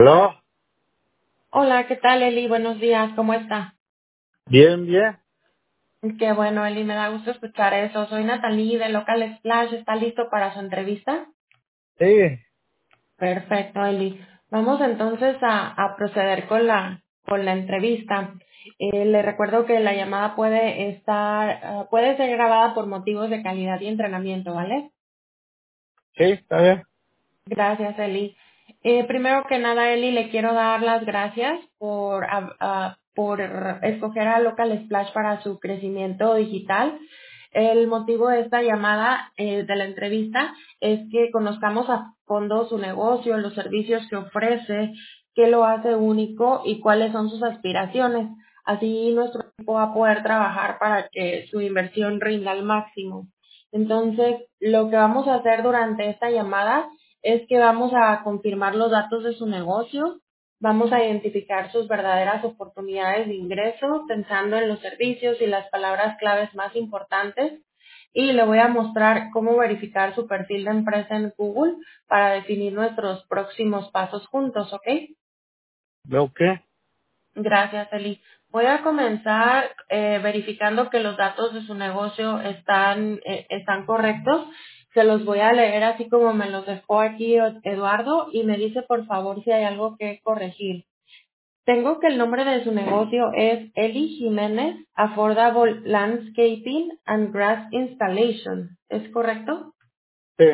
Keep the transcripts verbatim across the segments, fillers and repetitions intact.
¿Aló? Hola, ¿qué tal, Eli? Buenos días, ¿cómo está? Bien, bien. Qué bueno, Eli, me da gusto escuchar eso. Soy Natalie de Local Splash. ¿Está listo para su entrevista? Sí, Perfecto, Eli. Vamos entonces a, a proceder con la, con la entrevista. Eh, le recuerdo que la llamada puede estar, ah, puede ser grabada por motivos de calidad y entrenamiento, ¿vale? sí, está bien. Gracias, Eli. Eh, primero que nada, Eli, le quiero dar las gracias por, ah, ah, por escoger a Local Splash para su crecimiento digital. El motivo de esta llamada, eh, de la entrevista, es que conozcamos a fondo su negocio, los servicios que ofrece, qué lo hace único y cuáles son sus aspiraciones. Así nuestro equipo va a poder trabajar para que su inversión rinda al máximo. Entonces, lo que vamos a hacer durante esta llamada es que vamos a confirmar los datos de su negocio, vamos a identificar sus verdaderas oportunidades de ingreso pensando en los servicios y las palabras claves más importantes y le voy a mostrar cómo verificar su perfil de empresa en Google para definir nuestros próximos pasos juntos, ¿ok? ¿Veo qué? Gracias, Eli. Voy a comenzar eh, verificando que los datos de su negocio están, eh, están correctos. Se los voy a leer así como me los dejó aquí Eduardo y me dice por favor si hay algo que corregir. Tengo que el nombre de su negocio es Eli Jiménez Affordable Landscaping and Grass Installation. ¿Es correcto? Sí,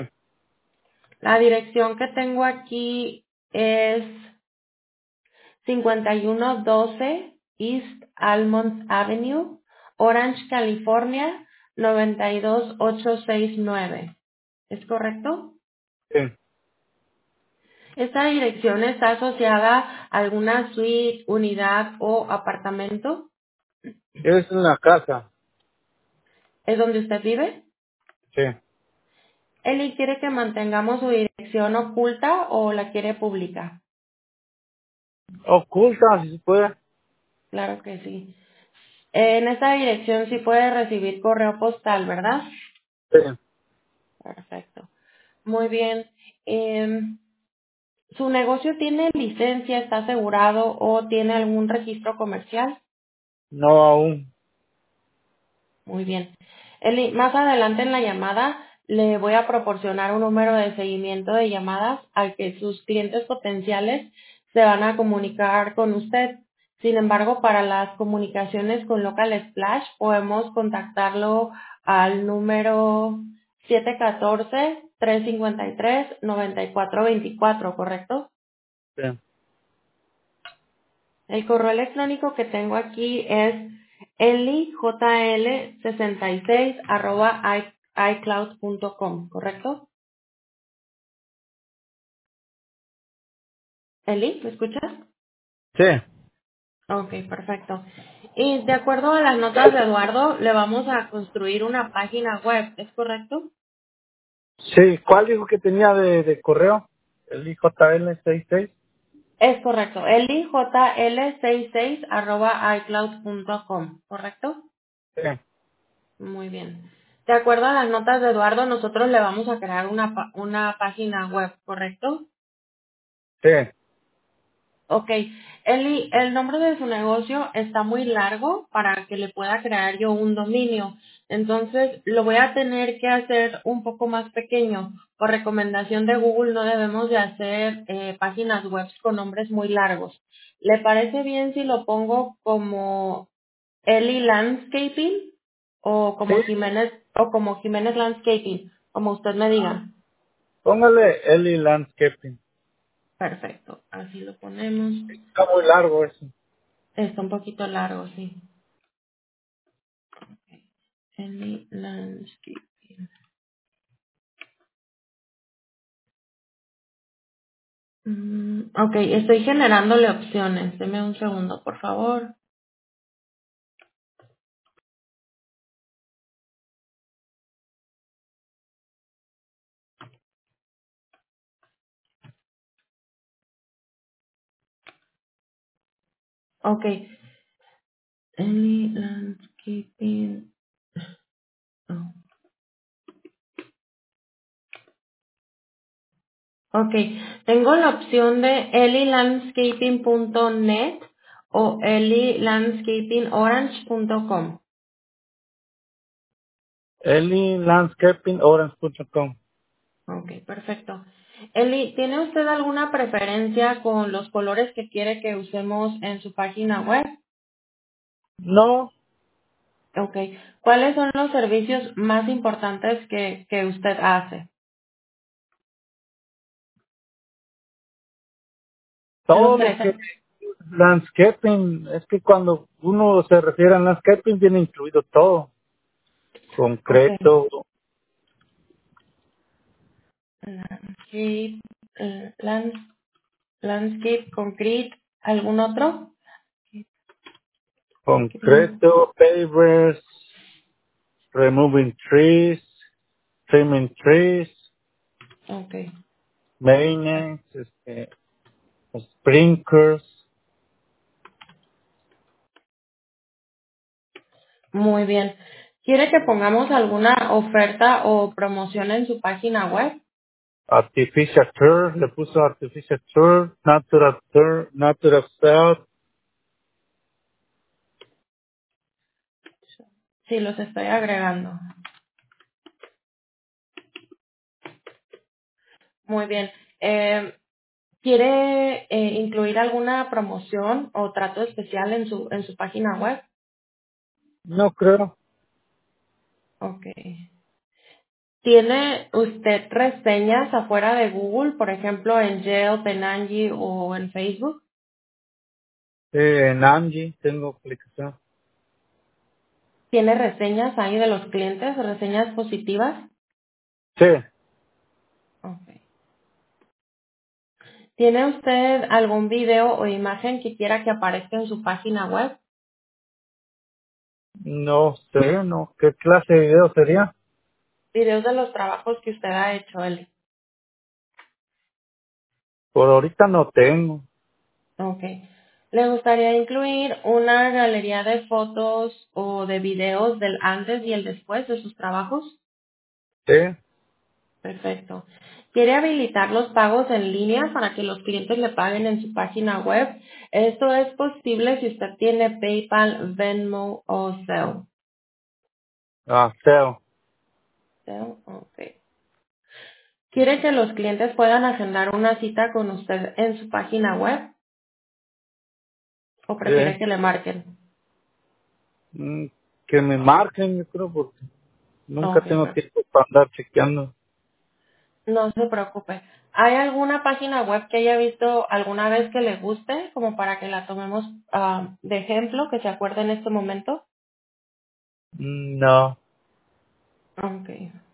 La dirección que tengo aquí es cincuenta y uno doce East Almond Avenue, Orange, California, noventa y dos mil ochocientos sesenta y nueve. ¿Es correcto? sí. ¿Esta dirección está asociada a alguna suite, unidad o apartamento? Es en la casa. ¿Es donde usted vive? Sí. ¿Eli quiere que mantengamos su dirección oculta o la quiere pública? Oculta, si se puede. Claro que sí. En esta dirección sí puede recibir correo postal, ¿verdad? Sí. Perfecto. Muy bien. Em, ¿Su negocio tiene licencia, está asegurado o tiene algún registro comercial? No aún. Muy bien. Eli, más adelante en la llamada le voy a proporcionar un número de seguimiento de llamadas al que sus clientes potenciales se van a comunicar con usted. Sin embargo, para las comunicaciones con Local Splash podemos contactarlo al número siete uno cuatro, tres cinco tres, nueve cuatro dos cuatro, ¿correcto? Sí. El correo electrónico que tengo aquí es elijl sesenta y seis arroba icloud punto com, ¿correcto? Eli, ¿me escuchas? Sí. Ok, perfecto. Y de acuerdo a las notas de Eduardo, le vamos a construir una página web, ¿es correcto? Sí, ¿cuál dijo que tenía de, de correo? El I J L sesenta y seis. Es correcto, elijl sesenta y seis arroba icloud punto com, ¿correcto? Sí. Muy bien. De acuerdo a las notas de Eduardo, nosotros le vamos a crear una, pa- una página web, ¿correcto? Sí. Ok, el, el nombre de su negocio está muy largo para que le pueda crear yo un dominio. Entonces, lo voy a tener que hacer un poco más pequeño. Por recomendación de Google, no debemos de hacer eh, páginas web con nombres muy largos. ¿Le parece bien si lo pongo como Eli Landscaping o Sí. como Jiménez o como Jiménez Landscaping, como usted me diga? Póngale Eli Landscaping. Perfecto, así lo ponemos. Está muy largo eso. Está un poquito largo, sí. Any landscaping. Mm, ok, estoy generándole opciones. Deme un segundo, por favor. Ok. Any landscaping. Oh. Ok. Tengo la opción de eli landscaping punto net o eli landscaping orange punto com. eli landscaping orange punto com. Ok, perfecto. Eli, ¿tiene usted alguna preferencia con los colores que quiere que usemos en su página web? No, Ok. ¿Cuáles son los servicios más importantes que, que usted hace? Los todo lo tres. que landscaping, es que cuando uno se refiere a landscaping viene incluido todo. Ok. Concreto, Landscape, eh, lands- landscape, concrete, ¿algún otro? Concrete. concreto, pavers, removing trees, trimming trees, Ok. maintenance, este, sprinklers. Muy bien. ¿Quiere que pongamos alguna oferta o promoción en su página web? Artificial turf, le puso artificial turf, natural turf, natural south. Sí, los estoy agregando. Muy bien. Eh, ¿Quiere eh, incluir alguna promoción o trato especial en su en su página web? No creo. Ok. ¿Tiene usted reseñas afuera de Google, por ejemplo en Yelp, en Angie o en Facebook? Eh, en Angie tengo aplicación. ¿Tiene reseñas ahí de los clientes, reseñas positivas? Sí, Ok. ¿Tiene usted algún video o imagen que quiera que aparezca en su página web? no sé, no. ¿Qué clase de video sería? Videos de los trabajos que usted ha hecho, Eli. Por ahorita no tengo. Ok. ¿Le gustaría incluir una galería de fotos o de videos del antes y el después de sus trabajos? Sí. Perfecto. ¿Quiere habilitar los pagos en línea para que los clientes le paguen en su página web? Esto es posible si usted tiene PayPal, Venmo o Zelle. Ah, Teo. Zelle, ok. ¿Quiere que los clientes puedan agendar una cita con usted en su página web o Sí. prefiere que le marquen? Mm, que me marquen, yo creo, porque nunca Ok, tengo perfecto. tiempo para andar chequeando. No se preocupe. ¿Hay alguna página web que haya visto alguna vez que le guste, como para que la tomemos ah, de ejemplo, que se acuerde en este momento? Mm, no. Ok.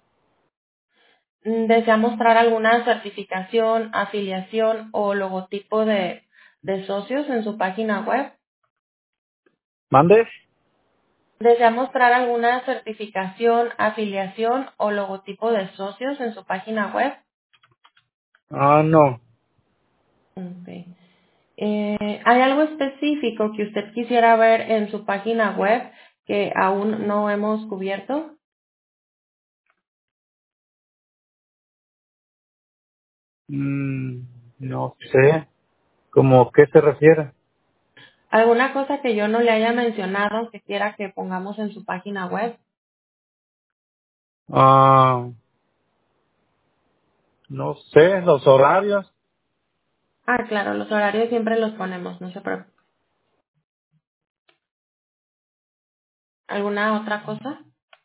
Mm, ¿Desea mostrar alguna certificación, afiliación o logotipo de, de socios en su página web? ¿Mandes? ¿Desea mostrar alguna certificación, afiliación o logotipo de socios en su página web? Ah, no. Ok. Eh, ¿Hay algo específico que usted quisiera ver en su página web que aún no hemos cubierto? Mm, no sé. ¿Cómo qué se refiere? ¿Alguna cosa que yo no le haya mencionado que quiera que pongamos en su página web? Ah, no sé, los horarios. Ah, claro, los horarios siempre los ponemos, no se preocupe. ¿Alguna otra cosa?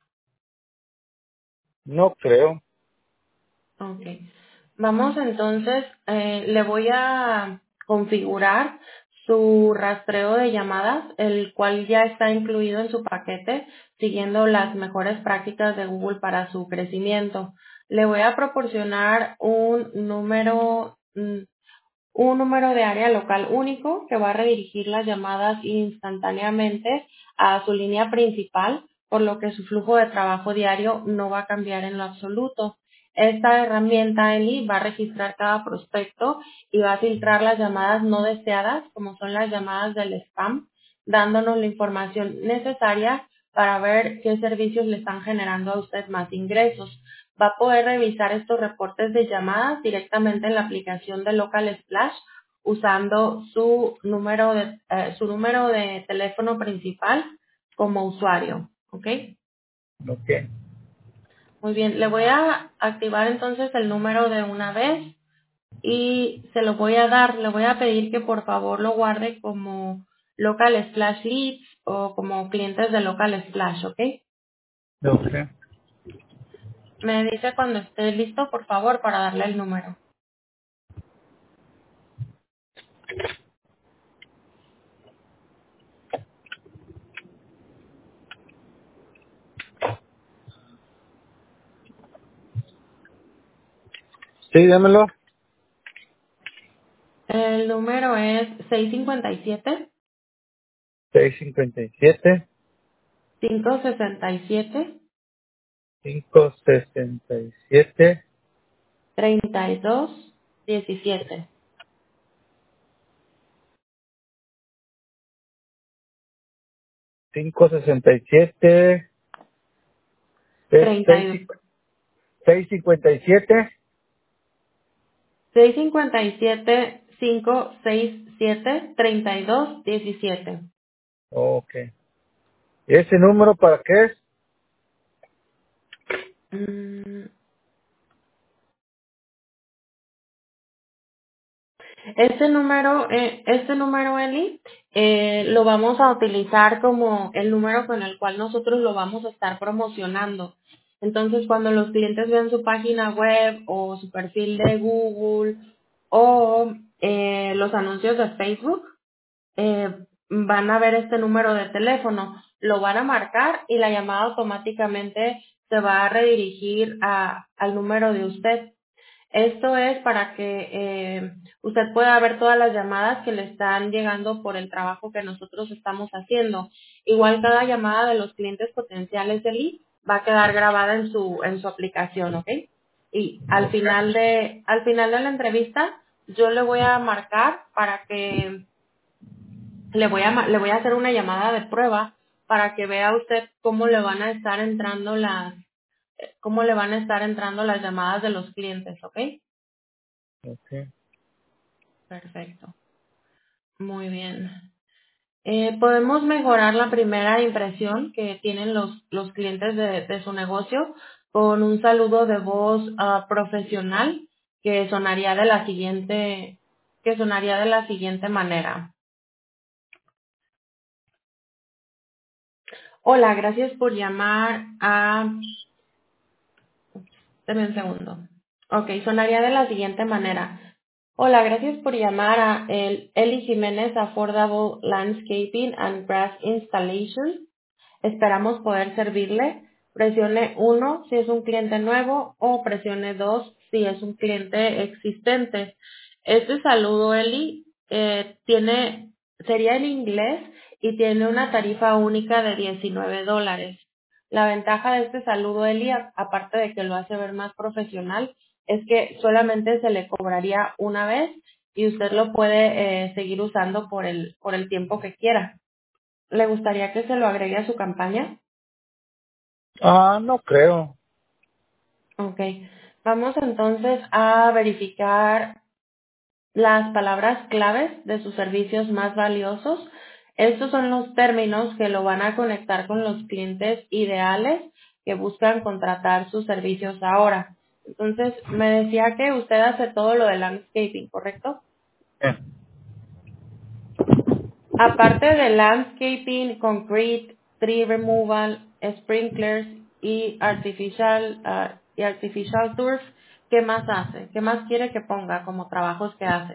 No creo. Ok. Vamos entonces, eh, le voy a configurar su rastreo de llamadas, el cual ya está incluido en su paquete, siguiendo las mejores prácticas de Google para su crecimiento. Le voy a proporcionar un número, mm, un número de área local único que va a redirigir las llamadas instantáneamente a su línea principal, por lo que su flujo de trabajo diario no va a cambiar en lo absoluto. Esta herramienta, Eli, va a registrar cada prospecto y va a filtrar las llamadas no deseadas, como son las llamadas del spam, dándonos la información necesaria para ver qué servicios le están generando a usted más ingresos. Va a poder revisar estos reportes de llamadas directamente en la aplicación de Local Splash usando su número de, eh, su número de teléfono principal como usuario, ¿ok? Ok. Muy bien, le voy a activar entonces el número de una vez y se lo voy a dar, le voy a pedir que por favor lo guarde como Local Splash Leads o como clientes de Local Splash, ¿ok? Ok. Me dice cuando esté listo, por favor, para darle el número. Sí, démelo. El número es seis cinco siete, seis cinco siete, cinco seis siete, cinco seis siete, tres dos uno siete. cinco seis siete, treinta y seis cinco siete. seis cinco siete, cinco seis siete, tres dos uno siete. Ok. ¿Ese número para qué es? Mm, Este número, eh, este número, Eli, eh, lo vamos a utilizar como el número con el cual nosotros lo vamos a estar promocionando. Entonces, cuando los clientes vean su página web o su perfil de Google o eh, los anuncios de Facebook, eh, van a ver este número de teléfono, lo van a marcar y la llamada automáticamente se va a redirigir a, al número de usted. Esto es para que eh, usted pueda ver todas las llamadas que le están llegando por el trabajo que nosotros estamos haciendo. Igual cada llamada de los clientes potenciales de Lee va a quedar grabada en su en su aplicación, ¿ok? Y al Ok. final de al final de la entrevista yo le voy a marcar para que le voy a ma- le voy a hacer una llamada de prueba para que vea usted cómo le van a estar entrando las cómo le van a estar entrando las llamadas de los clientes, ¿ok? Ok. Perfecto. Muy bien. Eh, podemos mejorar la primera impresión que tienen los, los clientes de, de su negocio con un saludo de voz ah, profesional que sonaría de la siguiente, que sonaría de la siguiente manera. Hola, gracias por llamar a... Deme un segundo. Ok, sonaría de la siguiente manera. Hola, gracias por llamar a el Eli Jiménez Affordable Landscaping and Grass Installation. Esperamos poder servirle. Presione uno si es un cliente nuevo o presione dos si es un cliente existente. Este saludo, Eli, eh, tiene, sería en inglés y tiene una tarifa única de diecinueve dólares. La ventaja de este saludo, Eli, a- aparte de que lo hace ver más profesional, es que solamente se le cobraría una vez y usted lo puede eh, seguir usando por el, por el tiempo que quiera. ¿Le gustaría que se lo agregue a su campaña? Ah, no creo. Ok. Vamos entonces a verificar las palabras claves de sus servicios más valiosos. Estos son los términos que lo van a conectar con los clientes ideales que buscan contratar sus servicios ahora. Entonces, me decía que usted hace todo lo de landscaping, ¿correcto? Eh, Aparte de landscaping, concrete, tree removal, sprinklers y artificial, ah, y artificial turf, ¿qué más hace? ¿Qué más quiere que ponga como trabajos que hace?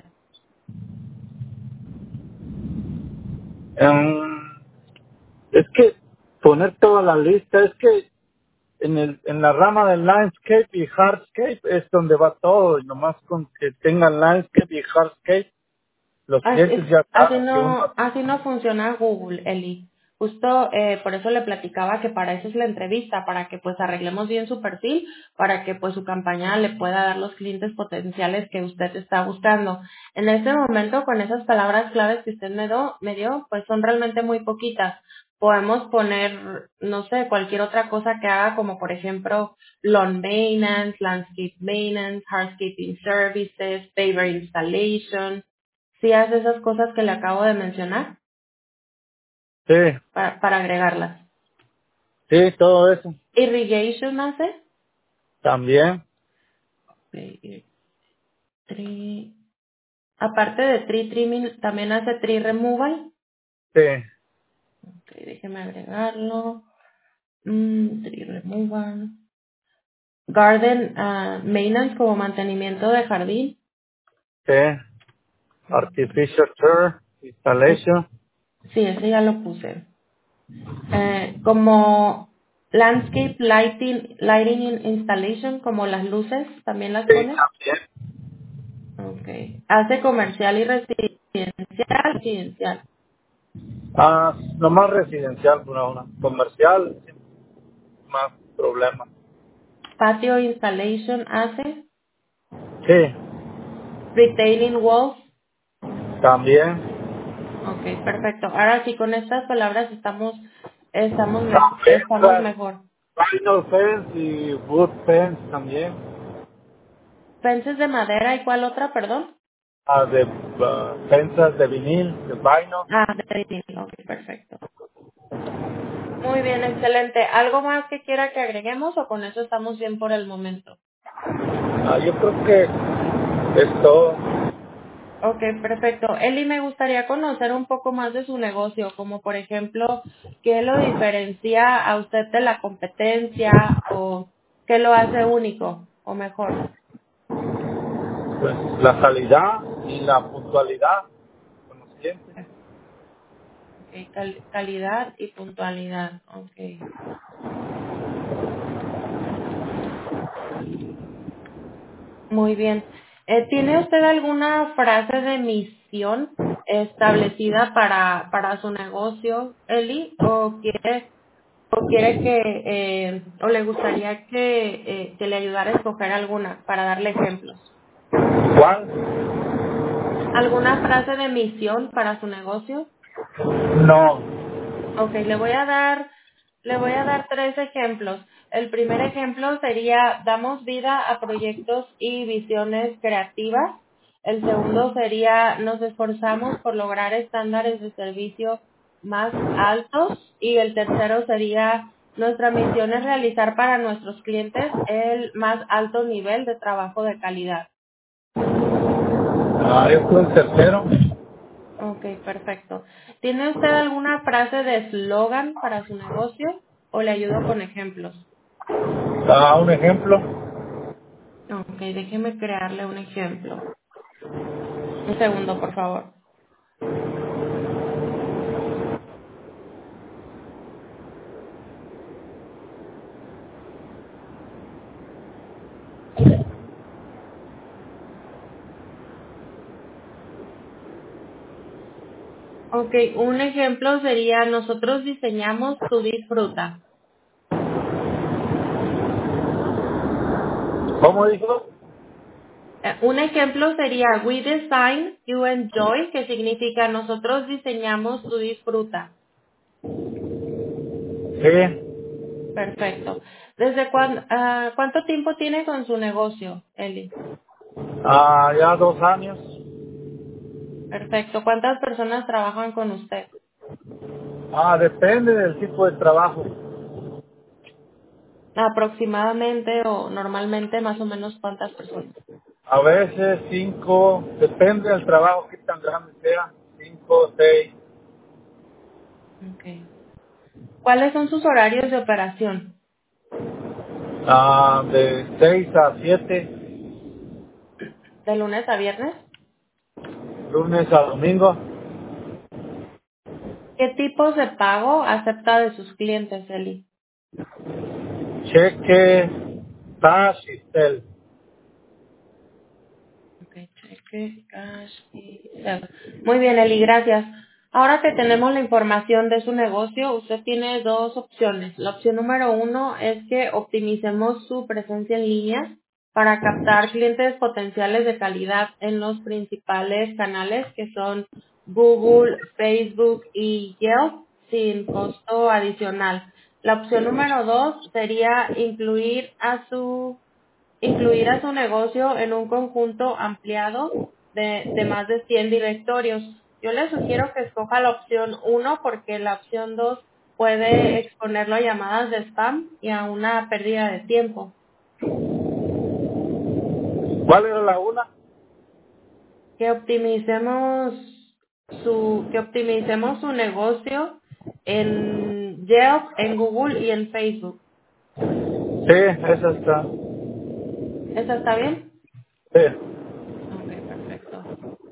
em, es que poner toda la lista, es que en el en la rama del landscape y hardscape es donde va todo, y nomás con que tengan landscape y hardscape, los As- clientes es- ya Así saben que uno... no, así no funciona Google, Eli. Justo eh, por eso le platicaba que para eso es la entrevista, para que pues arreglemos bien su perfil, para que pues su campaña le pueda dar los clientes potenciales que usted está buscando. En este momento, con esas palabras claves que usted me, do, me dio, pues son realmente muy poquitas, podemos poner, no sé, cualquier otra cosa que haga, como por ejemplo, lawn maintenance, landscape maintenance, hardscaping services, paver installation. ¿Sí hace esas cosas que le acabo de mencionar Sí, para, para agregarlas? sí, todo eso. Irrigation hace. También. Okay, tree- Aparte de tree trimming, también hace tree removal. Sí. Ok, déjeme agregarlo. Mm, tree removal. Garden ah, maintenance, como mantenimiento de jardín. Sí. Okay. Artificial turf Es- installation. sí, ese ya lo puse. Eh, como landscape lighting, lighting in- installation, como las luces, ¿también las Sí, pone? también. Okay. Hace comercial y residencial. Residencial. Ah, nomás residencial por ahora. Comercial, sí, más problemas. Patio installation hace. Sí, Retaining walls. también. Okay, perfecto. Ahora sí, con estas palabras estamos, estamos, me- También estamos las mejor. vinyl fence y wood fence también. Fences de madera y cuál otra, perdón. Ah, de ah, fensas de vinil, de vinyl. Ah, de retaining. Ok, perfecto. Muy bien, excelente. ¿Algo más que quiera que agreguemos o con eso estamos bien por el momento? Ah, yo creo que es todo. Ok, perfecto. Eli, me gustaría conocer un poco más de su negocio, como por ejemplo, ¿qué lo diferencia a usted de la competencia o qué lo hace único o mejor? Pues la calidad y la puntualidad con los clientes. Okay, cal- calidad y puntualidad. Okay. Muy bien. Eh, ¿Tiene usted alguna frase de misión establecida para, para su negocio, Eli? ¿O quiere, o quiere que, eh, o le gustaría que, eh, que le ayudara a escoger alguna para darle ejemplos? ¿Cuál? ¿Alguna frase de misión para su negocio? No. Ok, le voy a dar, le voy a dar tres ejemplos. El primer ejemplo sería, damos vida a proyectos y visiones creativas. El segundo sería, nos esforzamos por lograr estándares de servicio más altos. Y el tercero sería, nuestra misión es realizar para nuestros clientes el más alto nivel de trabajo de calidad. Ah, yo fui el tercero. Ok, perfecto. ¿Tiene usted alguna frase de eslogan para su negocio o le ayudo con ejemplos? Ah, un ejemplo. Ok, déjeme crearle un ejemplo. Un segundo, por favor. Ok, un ejemplo sería, nosotros diseñamos, tu disfruta. ¿Cómo dijo? Eh, un ejemplo sería, we design, you enjoy, que significa nosotros diseñamos, tu disfruta. Sí. Perfecto. ¿Desde cuándo, ah, cuánto tiempo tiene con su negocio, Eli? Ah, ya dos años. Perfecto. ¿Cuántas personas trabajan con usted? Ah, depende del tipo de trabajo. Aproximadamente o normalmente más o menos cuántas personas. A veces cinco, depende del trabajo que tan grande sea. Cinco, seis, Okay. ¿Cuáles son sus horarios de operación? ah, de seis a siete, ¿De lunes a viernes? lunes a domingo. ¿Qué tipos de pago acepta de sus clientes, Eli? Cheque, cash y cel. Okay, cheque, cash y cel. Muy bien, Eli, gracias. Ahora que tenemos la información de su negocio, usted tiene dos opciones. La opción número uno es que optimicemos su presencia en línea para captar clientes potenciales de calidad en los principales canales que son Google, Facebook y Yelp. sin costo adicional. La opción número dos sería incluir a su incluir a su negocio en un conjunto ampliado de, de más de cien directorios. Yo le sugiero que escoja la opción uno porque la opción dos puede exponerlo a llamadas de spam y a una pérdida de tiempo. ¿Cuál era la una? Que optimicemos su que optimicemos su negocio en Yelp, en Google y en Facebook. Sí, esa está. ¿Eso está bien? Sí. Ok, perfecto.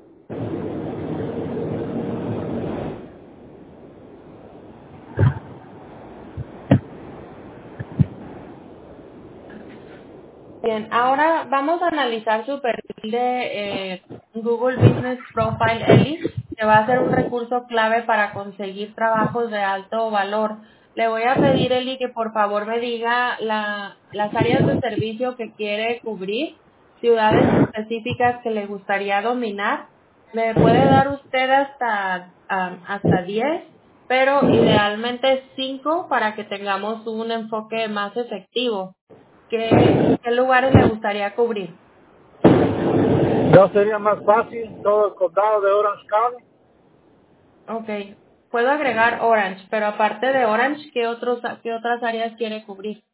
Bien, ahora vamos a analizar su perfil de eh, Google Business Profile Eli, que va a ser un recurso clave para conseguir trabajos de alto valor. Le voy a pedir, Eli, que por favor me diga la, las áreas de servicio que quiere cubrir, ciudades específicas que le gustaría dominar. Me puede dar usted hasta, ah, hasta diez, pero idealmente cinco para que tengamos un enfoque más efectivo. ¿Qué, qué lugares le gustaría cubrir? ¿No sería más fácil todo el condado de Orange County? Ok. Puedo agregar Orange, pero aparte de Orange, ¿qué, otros, qué otras áreas quiere cubrir?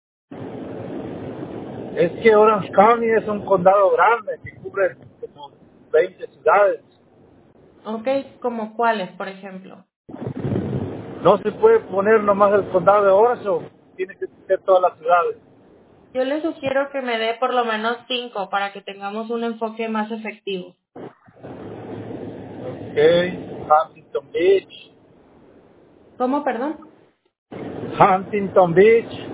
Es que Orange County es un condado grande que cubre como veinte ciudades. Ok, ¿como cuáles, por ejemplo? No se puede poner nomás el condado de Orange, o tiene que ser todas las ciudades. Yo le sugiero que me dé por lo menos cinco para que tengamos un enfoque más efectivo. Ok, Huntington Beach, ¿Cómo, perdón? Huntington Beach,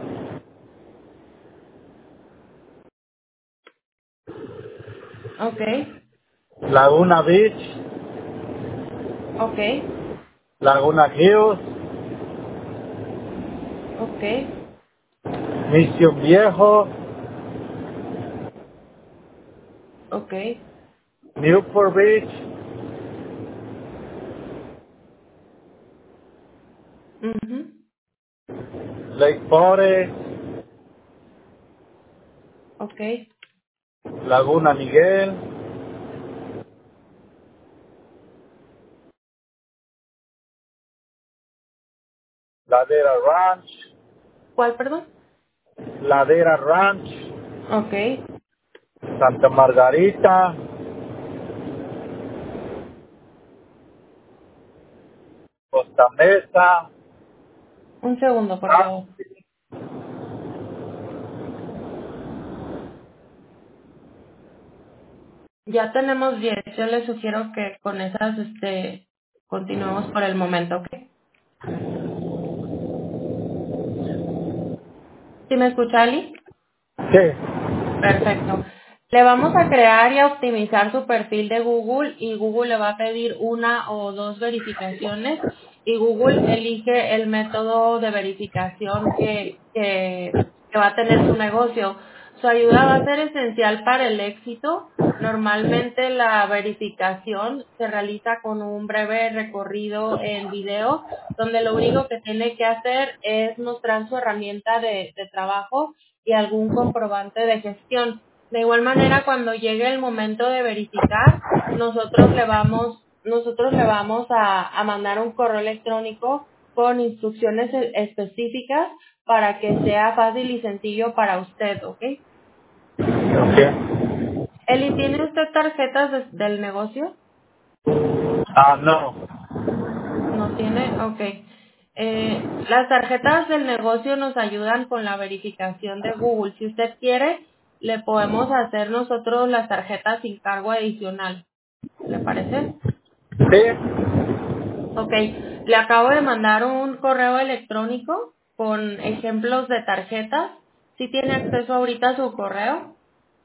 Ok, Laguna Beach, ok, Laguna Hills, ok, Mission Viejo, ok. Newport Beach, Ujú, Lake Forest, ok, Laguna Miguel, Ladera Ranch, ¿cuál, perdón? Ladera Ranch, Ok, Santa Margarita, Costa Mesa, un segundo, por favor. Haskell. Ya tenemos diez. Yo le sugiero que con esas este, continuemos por el momento, ¿ok? ¿Sí me escucha, Ali? Sí, Perfecto. Le vamos a crear y a optimizar su perfil de Google y Google le va a pedir una o dos verificaciones y Google elige el método de verificación que, que, que va a tener su negocio. Su ayuda va a ser esencial para el éxito. Normalmente la verificación se realiza con un breve recorrido en video donde lo único que tiene que hacer es mostrar su herramienta de, de trabajo y algún comprobante de gestión. De igual manera, cuando llegue el momento de verificar, nosotros le vamos, nosotros le vamos a, a mandar un correo electrónico con instrucciones e- específicas para que sea fácil y sencillo para usted, ¿ok? ok. Eli, ¿tiene usted tarjetas de- del negocio? Ah, no. ¿No tiene? Ok. Eh, las tarjetas del negocio nos ayudan con la verificación de Google. Si usted quiere, le podemos hacer nosotros las tarjetas sin cargo adicional. ¿Le parece? Sí, Ok. Le acabo de mandar un correo electrónico con ejemplos de tarjetas. ¿Sí tiene acceso ahorita a su correo?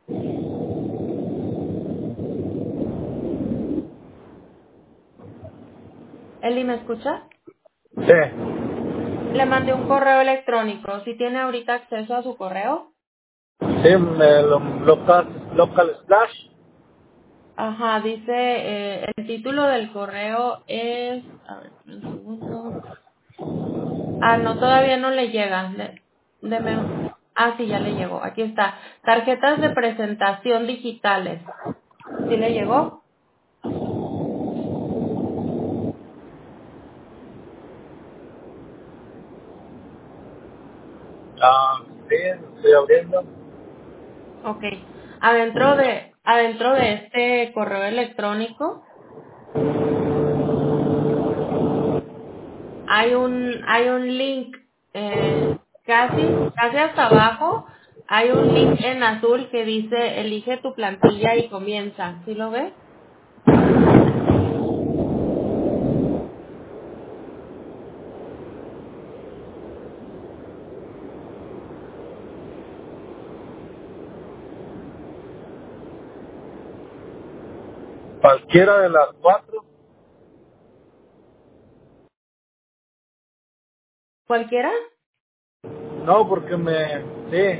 Eli, ¿me escucha? sí. Le mandé un correo electrónico. ¿Sí tiene ahorita acceso a su correo? Sí, me lo, local, local Splash. Ajá, dice, eh, el título del correo es, a ver, un segundo. Ah, no, todavía no le llega. De, deme- ah, sí, ya le llegó. Aquí está. Tarjetas de presentación digitales. ¿Sí le llegó? Ah, sí, estoy abriendo. Ok. Adentro de, adentro de este correo electrónico hay un, hay un link, eh, casi, casi hasta abajo, hay un link en azul que dice elige tu plantilla y comienza. ¿Sí lo ves? Cualquiera de las cuatro. ¿Cualquiera? No, porque me... Sí,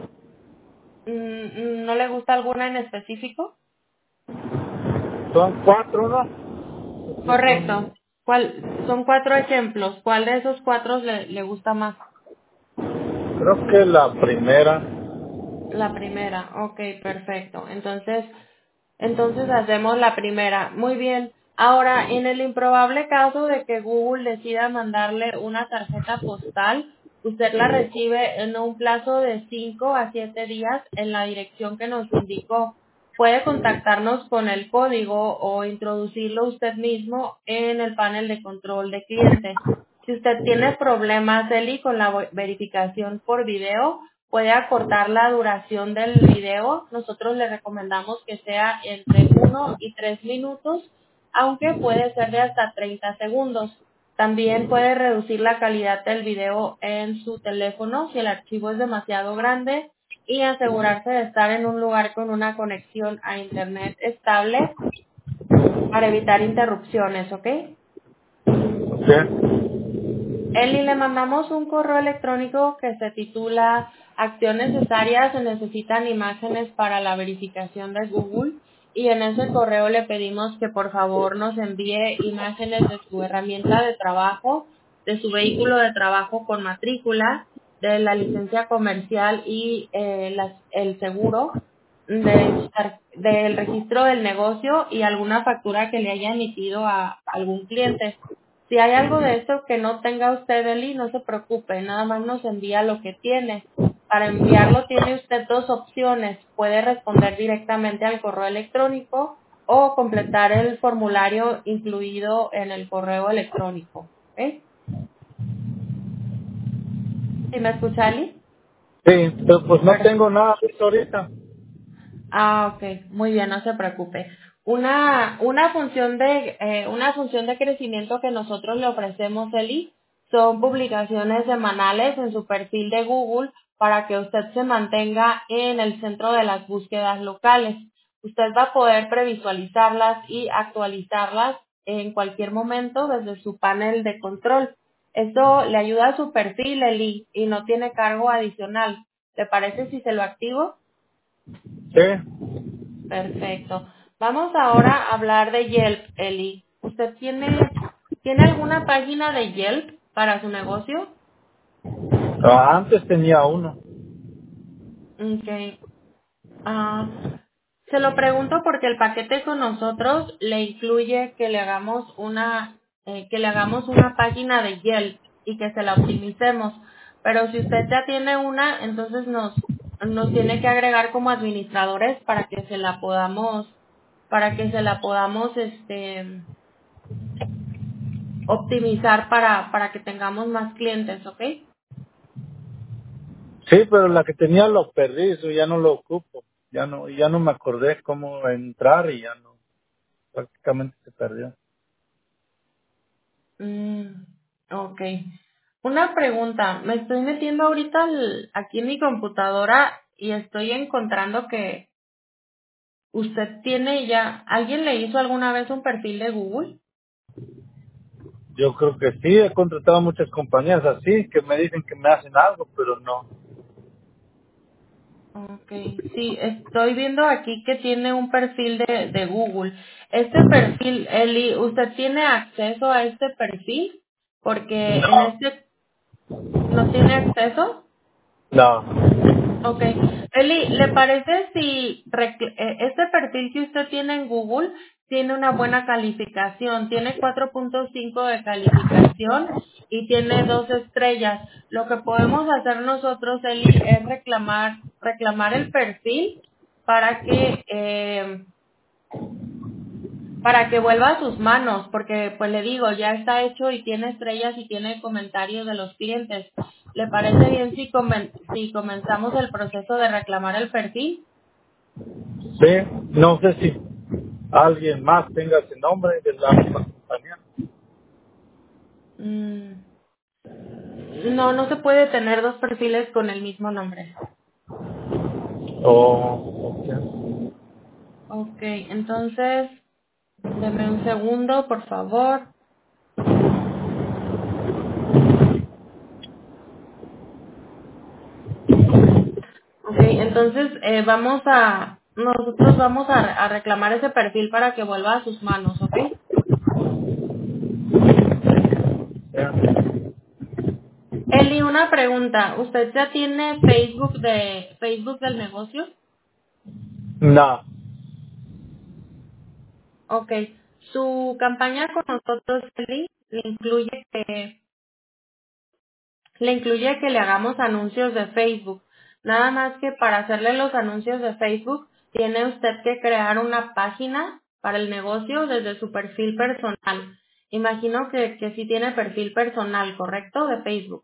Mm, ¿No le gusta alguna en específico? son cuatro, ¿no? Sí, Correcto. son... ¿Cuál, son cuatro ejemplos. ¿Cuál de esos cuatro le, le gusta más? Creo que la primera. La primera. Ok, perfecto. Entonces, entonces hacemos la primera. Muy bien. Ahora, en el improbable caso de que Google decida mandarle una tarjeta postal, usted la recibe en un plazo de cinco a siete días en la dirección que nos indicó. Puede contactarnos con el código o introducirlo usted mismo en el panel de control de cliente. Si usted tiene problemas, Eli, con la vo- verificación por video, puede acortar la duración del video. Nosotros le recomendamos que sea entre uno y tres minutos, aunque puede ser de hasta treinta segundos. También puede reducir la calidad del video en su teléfono si el archivo es demasiado grande y asegurarse de estar en un lugar con una conexión a internet estable para evitar interrupciones, ¿ok? Sí. Eli, le mandamos un correo electrónico que se titula Acción necesaria, se necesitan imágenes para la verificación de Google y en ese correo le pedimos que por favor nos envíe imágenes de su herramienta de trabajo, de su vehículo de trabajo con matrícula, de la licencia comercial y eh, las- el seguro, de su tar- del registro del negocio y alguna factura que le haya emitido a algún cliente. Si hay algo de esto que no tenga usted, Eli, no se preocupe, nada más nos envía lo que tiene. Para enviarlo tiene usted dos opciones. Puede responder directamente al correo electrónico o completar el formulario incluido en el correo electrónico. ¿Ok? ¿Sí me escucha, Eli? Sí, pero pues no Perfecto. tengo nada de eso ahorita. Ah, ok, muy bien, no se preocupe. Una, una función de, eh, una función de crecimiento que nosotros le ofrecemos, Eli, son publicaciones semanales en su perfil de Google para que usted se mantenga en el centro de las búsquedas locales. Usted va a poder previsualizarlas y actualizarlas en cualquier momento desde su panel de control. Esto le ayuda a su perfil, Eli, y no tiene cargo adicional. ¿Le parece si se lo activo? Sí. Perfecto. Vamos ahora a hablar de Yelp, Eli. ¿Usted tiene, tiene alguna página de Yelp para su negocio? Ah, antes tenía uno. Okay. Ah, se lo pregunto porque el paquete con nosotros le incluye que le hagamos una, eh, que le hagamos una página de Yelp y que se la optimicemos. Pero si usted ya tiene una, entonces nos, nos tiene que agregar como administradores para que se la podamos, para que se la podamos, este, optimizar para, para que tengamos más clientes, ¿ok? Sí, pero la que tenía lo perdí, eso ya no lo ocupo. Ya no, ya no me acordé cómo entrar y ya no, prácticamente se perdió. Mm, ok. Una pregunta, me estoy metiendo ahorita al- aquí en mi computadora y estoy encontrando que usted tiene ya, ¿alguien le hizo alguna vez un perfil de Google? Yo creo que sí, he contratado a muchas compañías así que me dicen que me hacen algo, pero no. Okay, sí, estoy viendo aquí que tiene un perfil de, de Google. Este perfil, Eli, ¿usted tiene acceso a este perfil? porque en No, este no tiene acceso. no. Ok. Eli, ¿le parece si recl- eh, este perfil que usted tiene en Google tiene una buena calificación? Tiene cuatro punto cinco de calificación y tiene dos estrellas. Lo que podemos hacer nosotros, Eli, es reclamar, reclamar el perfil para que, eh, para que vuelva a sus manos, porque pues le digo, ya está hecho y tiene estrellas y tiene comentarios de los clientes. ¿Le parece bien si, comen- si comenzamos el proceso de reclamar el perfil? Sí, no sé si alguien más tenga ese nombre de la misma compañía. Mm, no, no se puede tener dos perfiles con el mismo nombre. Oh, ok. Ok, entonces, deme un segundo, por favor. Ok, entonces eh, vamos a, nosotros vamos a, a reclamar ese perfil para que vuelva a sus manos, ¿ok? Ya. Eli, una pregunta. ¿Usted ya tiene Facebook de Facebook del negocio? No. Ok. Su campaña con nosotros, Eli, le incluye que le incluye que le hagamos anuncios de Facebook. Nada más que para hacerle los anuncios de Facebook, tiene usted que crear una página para el negocio desde su perfil personal. Imagino que, que sí tiene perfil personal, ¿correcto? De Facebook.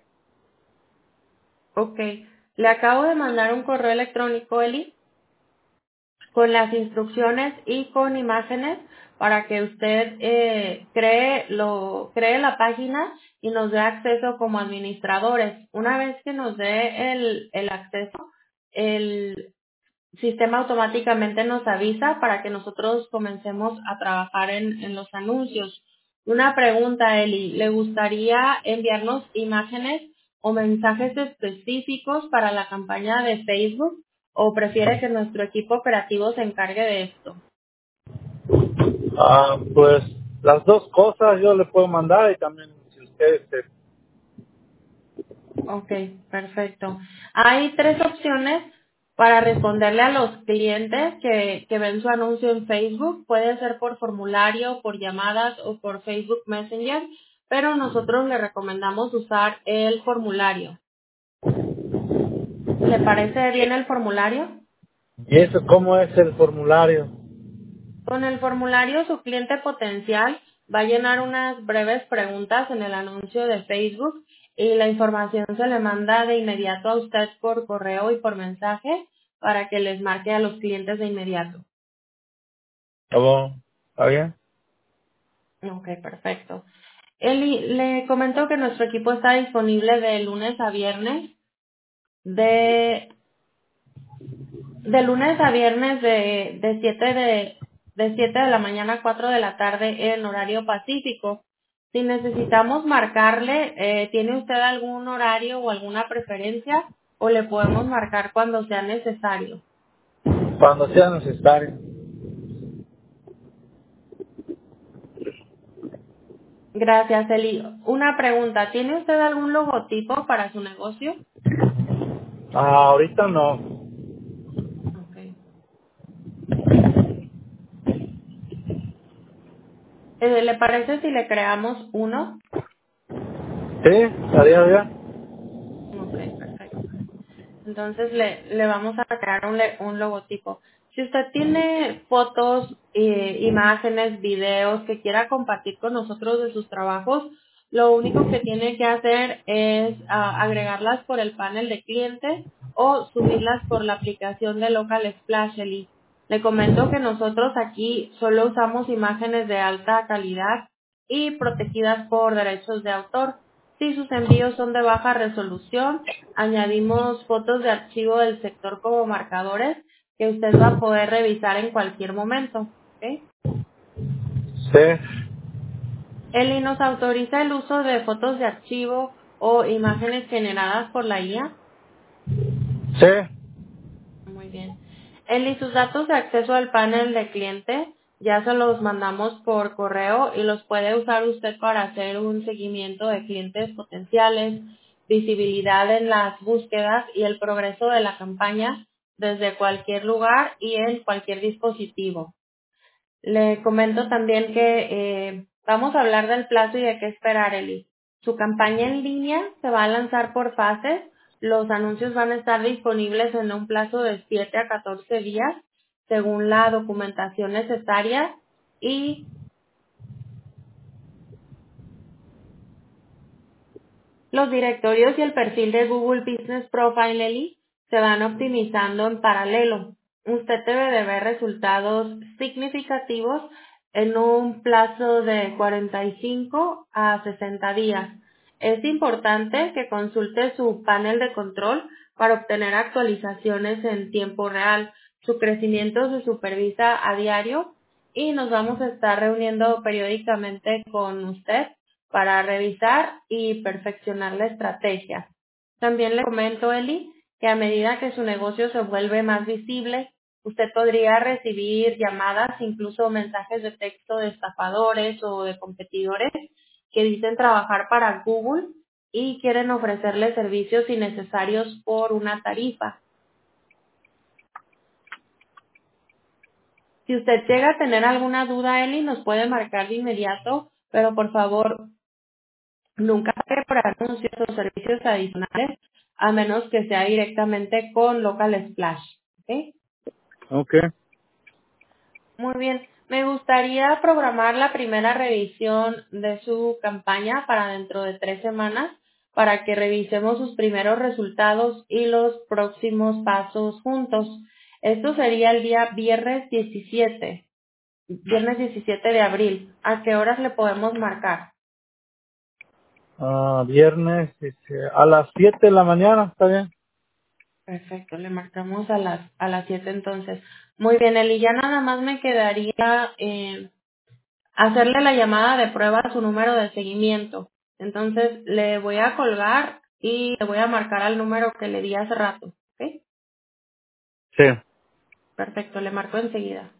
Ok. Le acabo de mandar un correo electrónico, Eli, con las instrucciones y con imágenes para que usted eh, cree lo cree la página y nos dé acceso como administradores. Una vez que nos dé el, el acceso, el sistema automáticamente nos avisa para que nosotros comencemos a trabajar en, en los anuncios. Una pregunta, Eli, ¿le gustaría enviarnos imágenes o mensajes específicos para la campaña de Facebook o prefiere que nuestro equipo operativo se encargue de esto? Ah, pues las dos cosas yo le puedo mandar y también si ustedes se... Ok, perfecto. Hay tres opciones para responderle a los clientes que, que ven su anuncio en Facebook. Puede ser por formulario, por llamadas o por Facebook Messenger, pero nosotros le recomendamos usar el formulario. ¿Le parece bien el formulario? ¿Y eso cómo es el formulario? Con el formulario, su cliente potencial va a llenar unas breves preguntas en el anuncio de Facebook y la información se le manda de inmediato a usted por correo y por mensaje para que les marque a los clientes de inmediato. ¿Cómo? ¿Está bien? Ok, perfecto. Eli, le comento que nuestro equipo está disponible de lunes a viernes de De lunes a viernes de, de siete de, de siete de la mañana a cuatro de la tarde en horario pacífico. Si necesitamos marcarle, eh, ¿tiene usted algún horario o alguna preferencia o le podemos marcar cuando sea necesario? Cuando sea necesario. Gracias, Eli. Una pregunta, ¿tiene usted algún logotipo para su negocio? Ah, ahorita no. Okay. Eh, ¿Le parece si le creamos uno? ¿Sí? ¿Estaría bien? Ok, perfecto. Entonces le, le vamos a crear un, le- un logotipo. Si usted tiene fotos, eh, imágenes, videos que quiera compartir con nosotros de sus trabajos, lo único que tiene que hacer es ah, agregarlas por el panel de cliente o subirlas por la aplicación de Local Splashly. Le comento que nosotros aquí solo usamos imágenes de alta calidad y protegidas por derechos de autor. Si sus envíos son de baja resolución, añadimos fotos de archivo del sector como marcadores que usted va a poder revisar en cualquier momento. ¿Ok? Sí. Eli nos autoriza el uso de fotos de archivo o imágenes generadas por la I A. Sí. Muy bien. Eli, sus datos de acceso al panel de cliente Ya se los mandamos por correo y los puede usar usted para hacer un seguimiento de clientes potenciales, visibilidad en las búsquedas y el progreso de la campaña desde cualquier lugar y en cualquier dispositivo. Le comento también que eh, vamos a hablar del plazo y de qué esperar, Eli. Su campaña en línea se va a lanzar por fases. Los anuncios van a estar disponibles en un plazo de siete a catorce días, según la documentación necesaria, y los directorios y el perfil de Google Business Profile, Eli, se van optimizando en paralelo. Usted debe de ver resultados significativos en un plazo de cuarenta y cinco a sesenta días. Es importante que consulte su panel de control para obtener actualizaciones en tiempo real. Su crecimiento se supervisa a diario y nos vamos a estar reuniendo periódicamente con usted para revisar y perfeccionar la estrategia. También le comento, Eli, que a medida que su negocio se vuelve más visible, usted podría recibir llamadas, incluso mensajes de texto de estafadores o de competidores que dicen trabajar para Google y quieren ofrecerle servicios innecesarios por una tarifa. Si usted llega a tener alguna duda, Eli, nos puede marcar de inmediato, pero por favor, nunca pague por anuncios o servicios adicionales a menos que sea directamente con Local Splash. ¿Ok? Ok. Muy bien. Me gustaría programar la primera revisión de su campaña para dentro de tres semanas para que revisemos sus primeros resultados y los próximos pasos juntos. Esto sería el día viernes diecisiete, viernes diecisiete de abril. ¿A qué horas le podemos marcar? Ah, viernes este, a las siete de la mañana, ¿está bien? Perfecto, le marcamos a las a las siete entonces. Muy bien, Eli, ya nada más me quedaría eh, hacerle la llamada de prueba a su número de seguimiento. Entonces le voy a colgar y le voy a marcar al número que le di hace rato. ¿Ok? Sí. Perfecto, le marco enseguida.